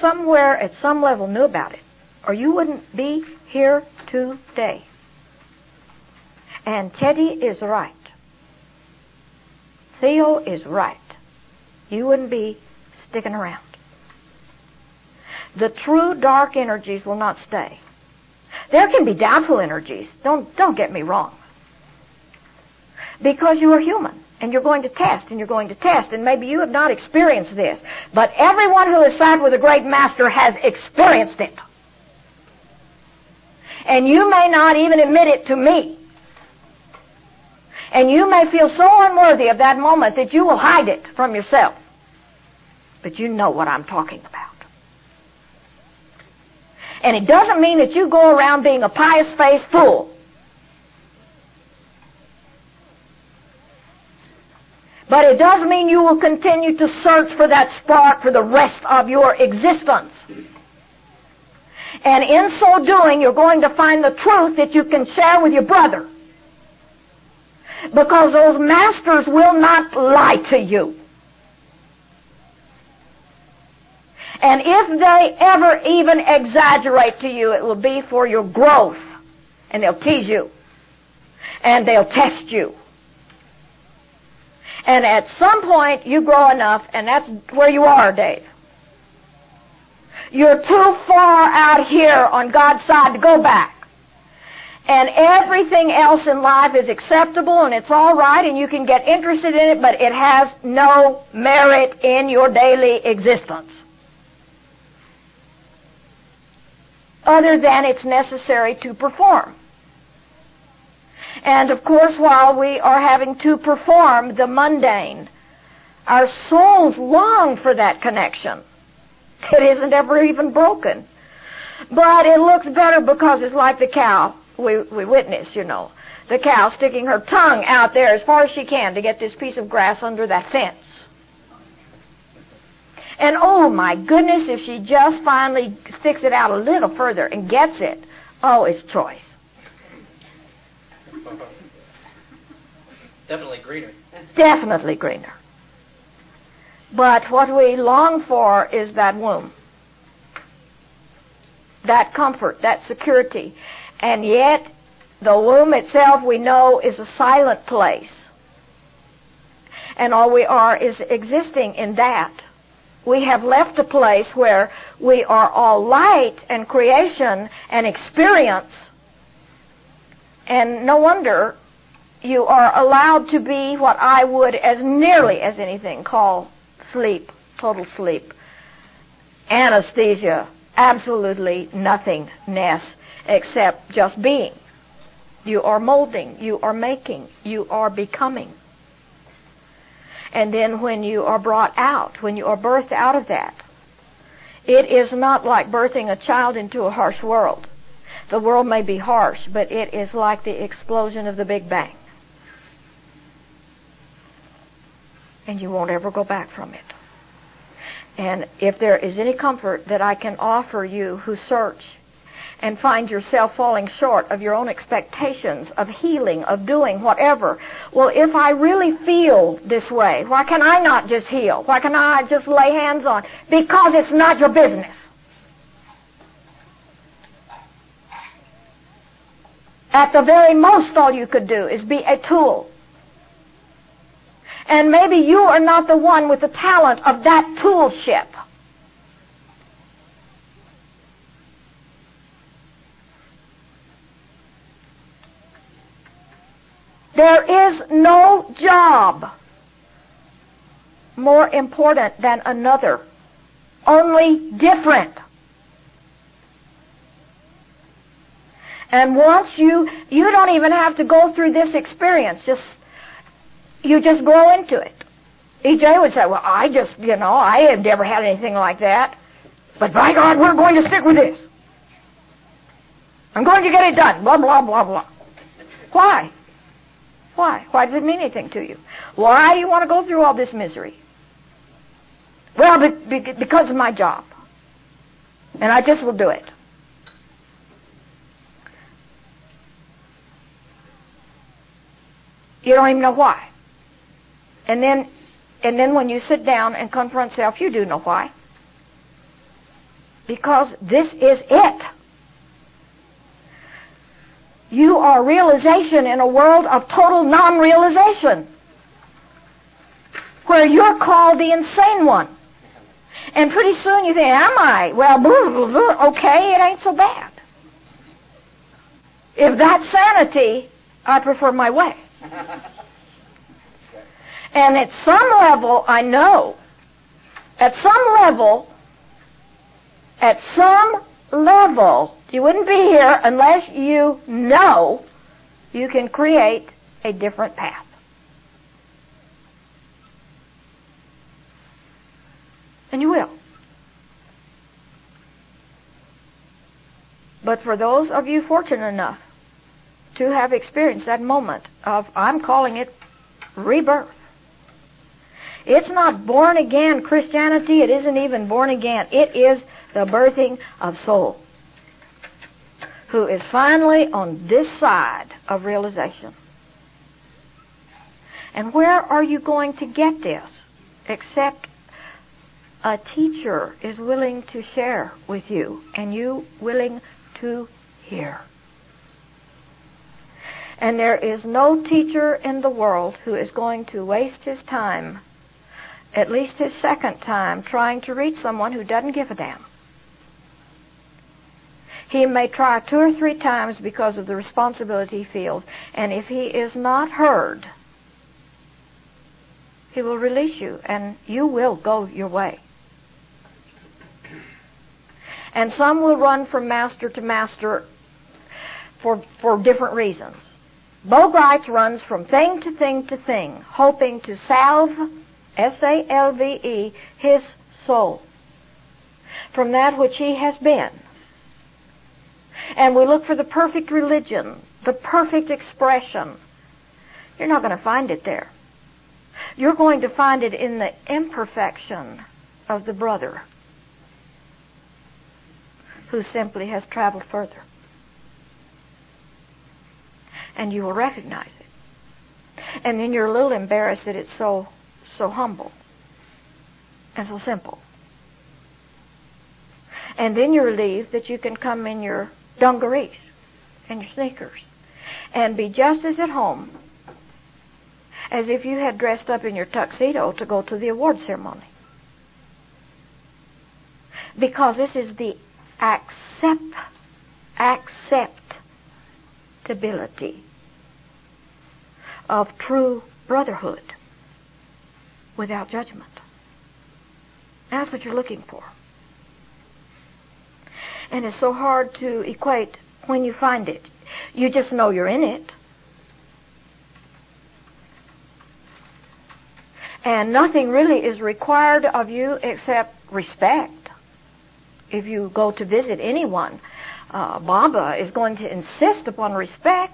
somewhere at some level knew about it, or you wouldn't be here today. And Teddy is right. Theo is right. You wouldn't be sticking around. The true dark energies will not stay. There can be doubtful energies. Don't get me wrong. Because you are human, and you're going to test, and you're going to test, and maybe you have not experienced this, but everyone who has sat with a great master has experienced it. And you may not even admit it to me. And you may feel so unworthy of that moment that you will hide it from yourself. But you know what I'm talking about. And it doesn't mean that you go around being a pious-faced fool. But it does mean you will continue to search for that spark for the rest of your existence. And in so doing, you're going to find the truth that you can share with your brother. Because those masters will not lie to you. And if they ever even exaggerate to you, it will be for your growth. And they'll tease you. And they'll test you. And at some point, you grow enough, and that's where you are, Dave. You're too far out here on God's side to go back. And everything else in life is acceptable, and it's all right, and you can get interested in it, but it has no merit in your daily existence. Other than it's necessary to perform. And of course, while we are having to perform the mundane, our souls long for that connection. It isn't ever even broken. But it looks better because it's like the cow we witnessed, you know. The cow sticking her tongue out there as far as she can to get this piece of grass under that fence. And oh my goodness, if she just finally sticks it out a little further and gets it, oh, it's choice. Definitely greener. Definitely greener. But what we long for is that womb. That comfort, that security. And yet, the womb itself, we know, is a silent place. And all we are is existing in that. We have left a place where we are all light and creation and experience. And no wonder you are allowed to be what I would, as nearly as anything, call sleep, total sleep. Anesthesia, absolutely nothingness except just being. You are molding, you are making, you are becoming. And then when you are brought out, when you are birthed out of that, it is not like birthing a child into a harsh world. The world may be harsh, but it is like the explosion of the Big Bang. And you won't ever go back from it. And if there is any comfort that I can offer you who search and find yourself falling short of your own expectations of healing, of doing whatever, well, if I really feel this way, why can I not just heal? Why can I just lay hands on? Because it's not your business. At the very most, all you could do is be a tool. And maybe you are not the one with the talent of that toolship. There is no job more important than another, only different. And once you don't even have to go through this experience, you just grow into it. E.J. would say, well, I have never had anything like that. But by God, we're going to stick with this. I'm going to get it done. Blah, blah, blah, blah. Why? Why? Why does it mean anything to you? Why do you want to go through all this misery? Well, because of my job. And I just will do it. You don't even know why. And then when you sit down and confront self, you do know why. because this is it. You are realization in a world of total non-realization, where you're called the insane one. And pretty soon you think, am I? Well, blah, blah, blah. Okay, it ain't so bad. If that's sanity, I prefer my way. And at some level, I know, at some level, you wouldn't be here unless you know you can create a different path. And you will. But for those of you fortunate enough to have experienced that moment of, I'm calling it rebirth. It's not born again Christianity. It isn't even born again. It is the birthing of soul, who is finally on this side of realization. And where are you going to get this except a teacher is willing to share with you and you willing to hear? And there is no teacher in the world who is going to waste his time, at least his second time, trying to reach someone who doesn't give a damn. He may try 2 or 3 times because of the responsibility he feels, and if he is not heard, he will release you and you will go your way. And some will run from master to master for different reasons. Bogarts runs from thing to thing to thing, hoping to salve, S-A-L-V-E, his soul from that which he has been. And we look for the perfect religion, the perfect expression. You're not going to find it there. You're going to find it in the imperfection of the brother who simply has traveled further. And you will recognize it. And then you're a little embarrassed that it's so humble and so simple. And then you're relieved that you can come in your dungarees and your sneakers and be just as at home as if you had dressed up in your tuxedo to go to the award ceremony. Because this is the acceptability of true brotherhood without judgment. That's what you're looking for. And it's so hard to equate when you find it. You just know you're in it. And nothing really is required of you except respect. If you go to visit anyone, Baba is going to insist upon respect.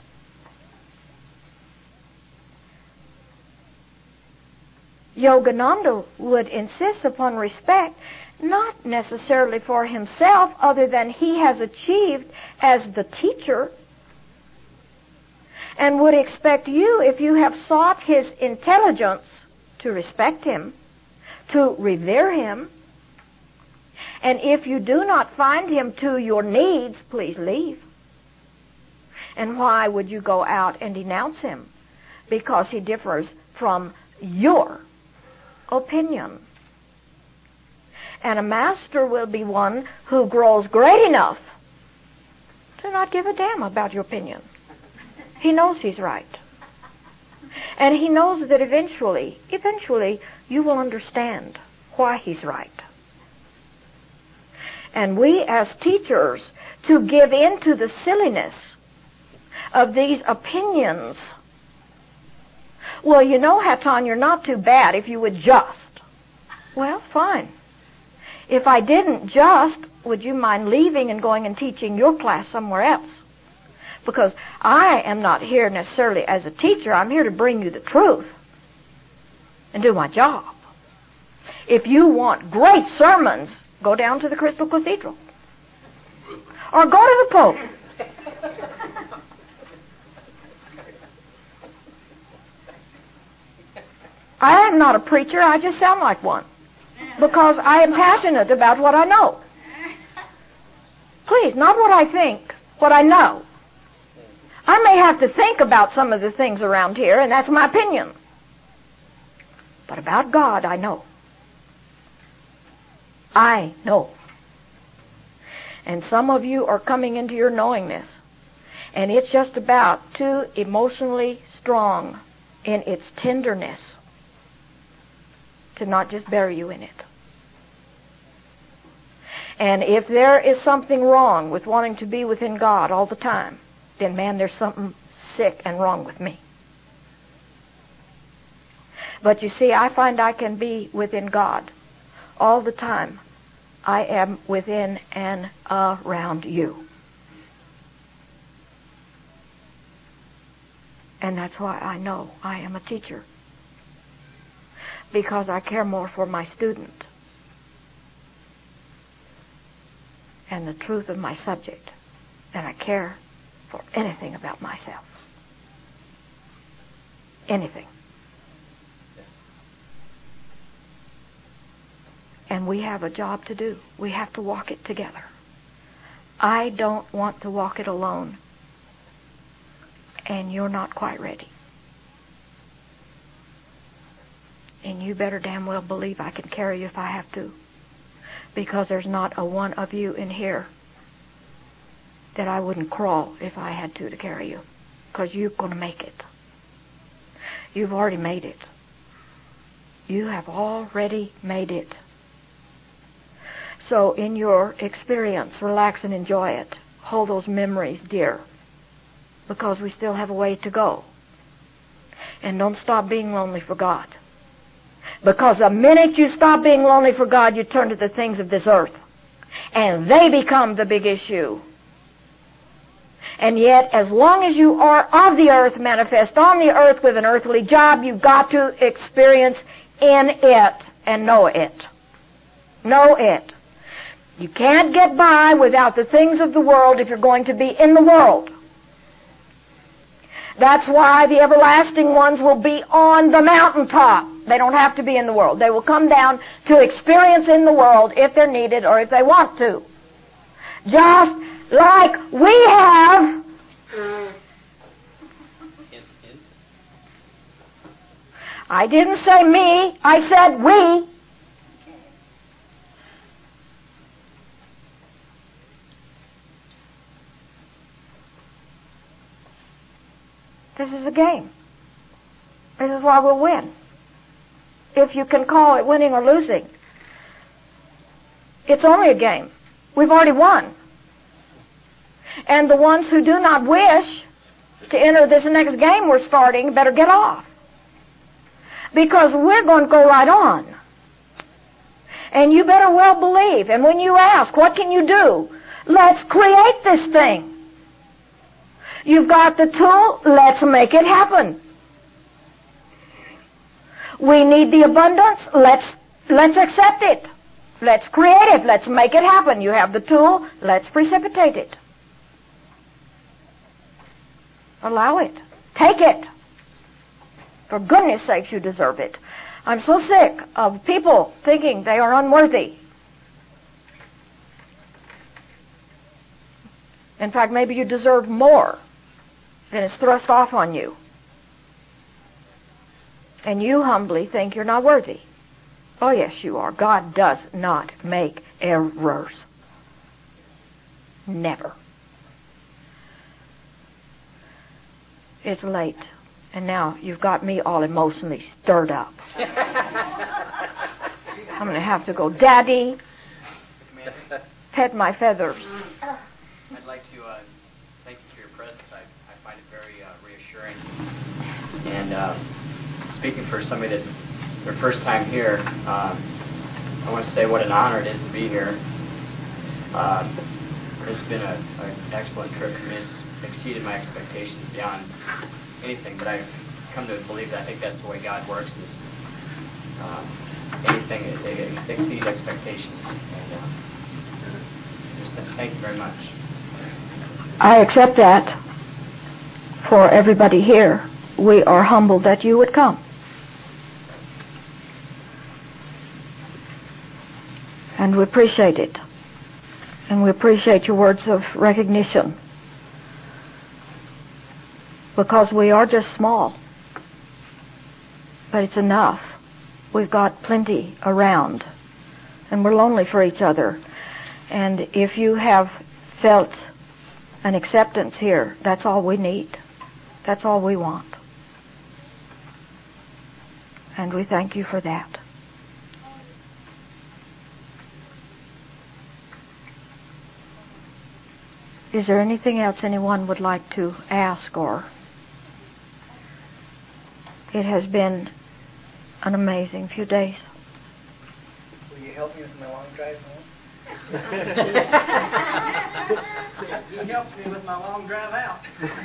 Yogananda would insist upon respect, not necessarily for himself, other than he has achieved as the teacher, and would expect you, if you have sought his intelligence, to respect him, to revere him. And if you do not find him to your needs, please leave. And why would you go out and denounce him? Because he differs from your opinion. And a master will be one who grows great enough to not give a damn about your opinion. He knows he's right. And he knows that eventually you will understand why he's right. And we as teachers, to give in to the silliness of these opinions. Well, you know, Hatan, you're not too bad if you would just. Well, fine. If I didn't just, would you mind leaving and going and teaching your class somewhere else? Because I am not here necessarily as a teacher. I'm here to bring you the truth and do my job. If you want great sermons, go down to the Crystal Cathedral. Or go to the Pope. I am not a preacher. I just sound like one. Because I am passionate about what I know. Please, not what I think, what I know. I may have to think about some of the things around here, and that's my opinion. But about God, I know. I know. And some of you are coming into your knowingness. And it's just about too emotionally strong in its tenderness to not just bury you in it. And if there is something wrong with wanting to be within God all the time, then man, there's something sick and wrong with me. But you see, I find I can be within God all the time. I am within and around you. And that's why I know I am a teacher. Because I care more for my student and the truth of my subject than I care for anything about myself. Anything. And we have a job to do. We have to walk it together. I don't want to walk it alone. And you're not quite ready. And you better damn well believe I can carry you if I have to. Because there's not a one of you in here that I wouldn't crawl if I had to carry you. Because you're going to make it. You've already made it. You have already made it. So in your experience, relax and enjoy it. Hold those memories dear. Because we still have a way to go. And don't stop being lonely for God. Because the minute you stop being lonely for God, you turn to the things of this earth. And they become the big issue. And yet, as long as you are of the earth, manifest on the earth with an earthly job, you've got to experience in it and know it. Know it. You can't get by without the things of the world if you're going to be in the world. That's why the everlasting ones will be on the mountaintop. They don't have to be in the world. They will come down to experience in the world if they're needed or if they want to. Just like we have. I didn't say me. I said we. This is a game. This is why we'll win. If you can call it winning or losing. It's only a game. We've already won. And the ones who do not wish to enter this next game we're starting better get off. Because we're going to go right on. And you better well believe. And when you ask, what can you do? Let's create this thing. You've got the tool, let's make it happen. We need the abundance, let's accept it. Let's create it, let's make it happen. You have the tool, let's precipitate it. Allow it. Take it. For goodness sakes, you deserve it. I'm so sick of people thinking they are unworthy. In fact, maybe you deserve more than is thrust off on you. And you humbly think you're not worthy. Oh, yes, you are. God does not make errors. Never. It's late. And now you've got me all emotionally stirred up. I'm going to have to go, Daddy, pet my feathers. I'd like to thank you for your presence. I find it very reassuring. And speaking for somebody that their first time here, I want to say what an honor it is to be here. It's been an excellent trip for me. It's exceeded my expectations beyond anything, but I've come to believe that I think that's the way God works, is anything that exceeds expectations. And just thank you very much. I accept that for everybody here. We are humbled that you would come. And we appreciate it. And we appreciate your words of recognition, because we are just small. But it's enough. We've got plenty around, and we're lonely for each other. And if you have felt an acceptance here, that's all we need. That's all we want. And we thank you for that. Is there anything else anyone would like to ask? Or it has been an amazing few days. Will you help me with my long drive home? He helps me with my long drive out.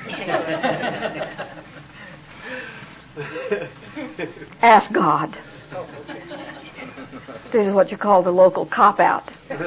Ask God. This is what you call the local cop-out.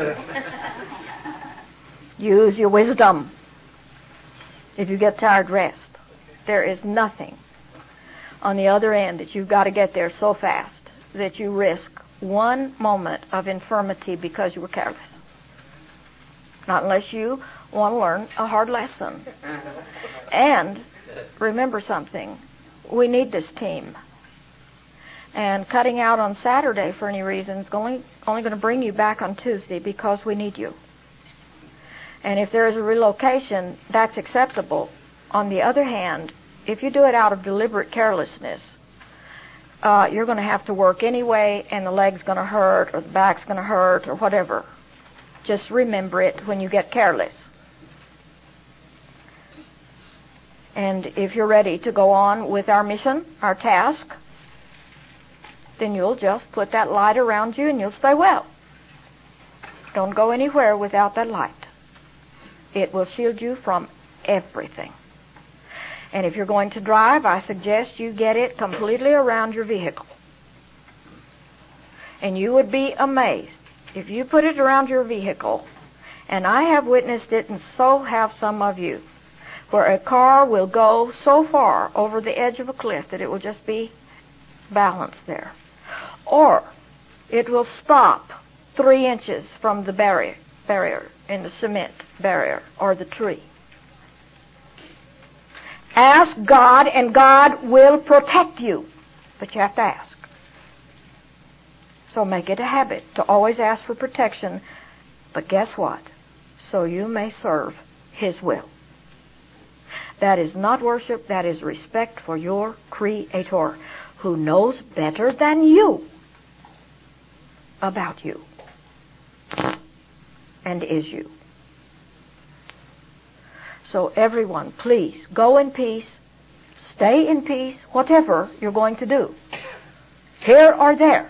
Use your wisdom. If you get tired, rest. There is nothing on the other end that you've got to get there so fast that you risk one moment of infirmity because you were careless. Not unless you want to learn a hard lesson. And remember something. We need this team. And cutting out on Saturday for any reason is only going to bring you back on Tuesday, because we need you. And if there is a relocation, that's acceptable. On the other hand, if you do it out of deliberate carelessness, you're going to have to work anyway, and the leg's going to hurt, or the back's going to hurt, or whatever. Just remember it when you get careless. And if you're ready to go on with our mission, our task, then you'll just put that light around you and you'll stay well. Don't go anywhere without that light. It will shield you from everything. And if you're going to drive, I suggest you get it completely around your vehicle. And you would be amazed if you put it around your vehicle, and I have witnessed it, and so have some of you, where a car will go so far over the edge of a cliff that it will just be balanced there. Or it will stop 3 inches from the barrier in the cement barrier or the tree. Ask God, and God will protect you. But you have to ask. So make it a habit to always ask for protection. But guess what? So you may serve His will. That is not worship. That is respect for your Creator, who knows better than you about you and is you. So everyone, please, go in peace, stay in peace, whatever you're going to do, here or there.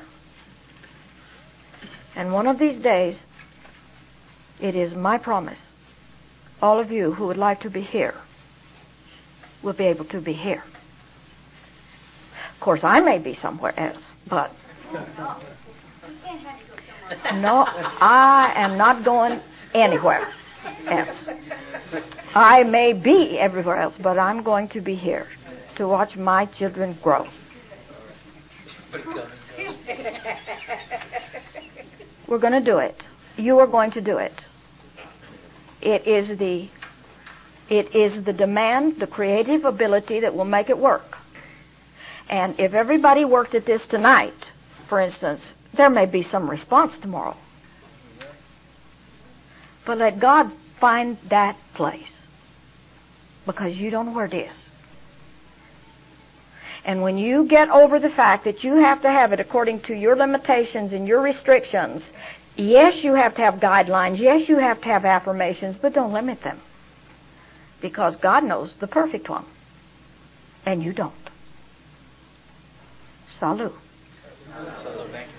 And one of these days, it is my promise, all of you who would like to be here will be able to be here. Of course, I may be somewhere else, but no, I am not going anywhere else. I may be everywhere else, but I'm going to be here to watch my children grow. We're going to do it. You are going to do it. It is the demand, the creative ability that will make it work. And if everybody worked at this tonight, for instance, there may be some response tomorrow. But let God find that place, because you don't know where it is. And when you get over the fact that you have to have it according to your limitations and your restrictions, yes, you have to have guidelines, yes, you have to have affirmations, but don't limit them. Because God knows the perfect one, and you don't. Salut. So, thank you.